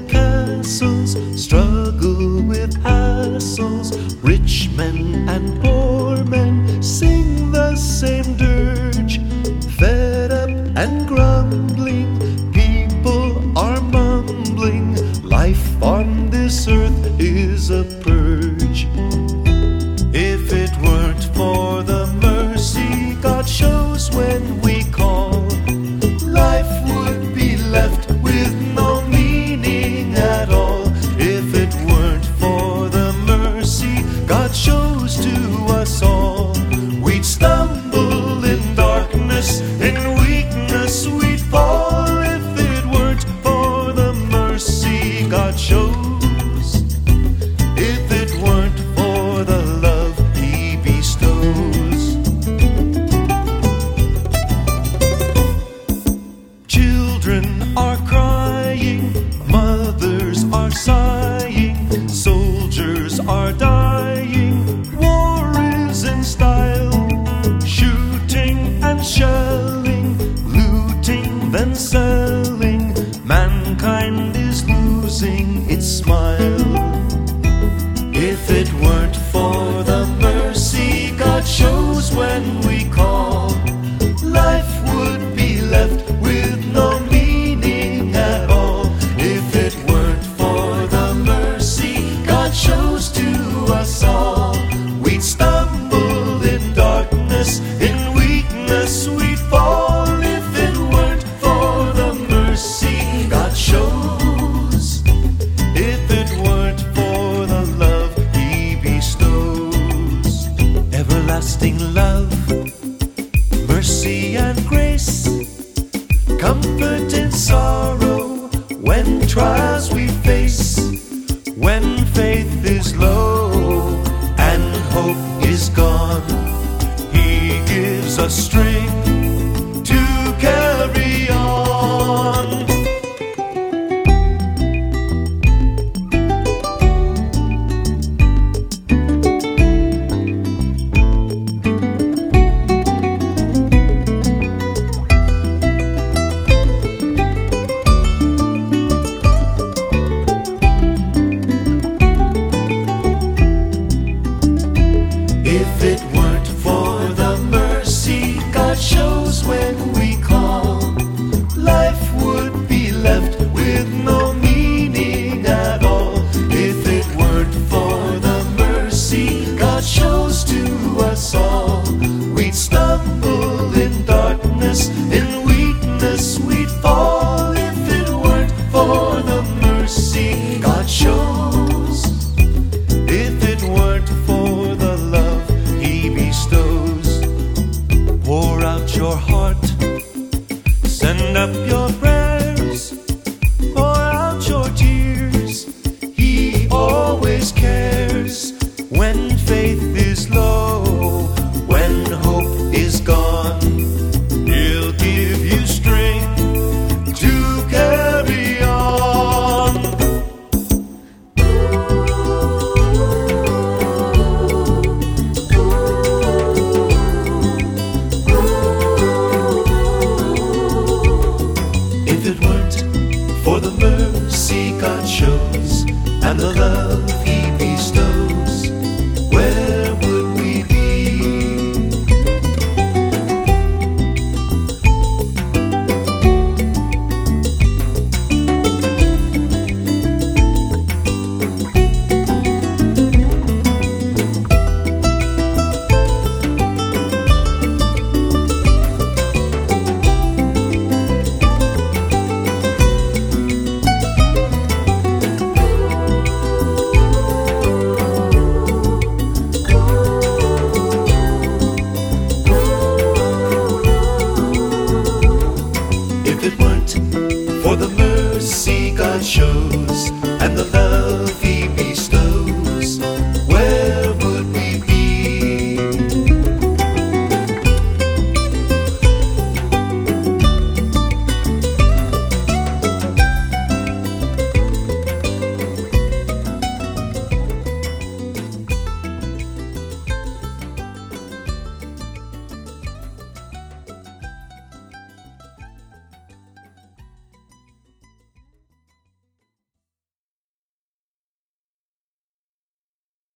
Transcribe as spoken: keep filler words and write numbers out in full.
castles, struggle with hassles. Rich men and poor men sing the same dirge. Fed up and grumbling, people are mumbling. Life on this earth is a purge. If it weren't for the mercy God shows when we call, life would be left with no meaning at all. If it weren't for the mercy God shows to us all, we'd stumble in darkness, in weakness we'd fall. If it weren't for the mercy God shows, if it weren't for the love He bestows. Children are crying, mothers are sighing, soldiers are dying. War is in style, shooting and shelling, looting then selling. Mankind is losing its smile. If it weren't for the mercy God shows when we call, life would be left with no meaning at all. If it weren't for the mercy God shows to us all, we'd stumble in darkness, in weakness we'd fall. If it weren't for the mercy God shows, if it weren't for the love He bestows. Everlasting love, mercy and grace, comfort in sorrow when trials we face. When faith is low and hope is gone, He gives us strength to carry on. If it weren't for the mercy God shows when we call, life would be left with no meaning at all. If it weren't for the mercy God shows to us all, we'd stumble in darkness, in weakness we'd fall. If it weren't for the mercy God shows, if it weren't for the love He bestows. Pour out your heart, send up your prayers, pour out your tears. He always cares. When faith is low, when hope is gone, He'll give you strength to carry on. If it weren't for the mercy God shows and the love He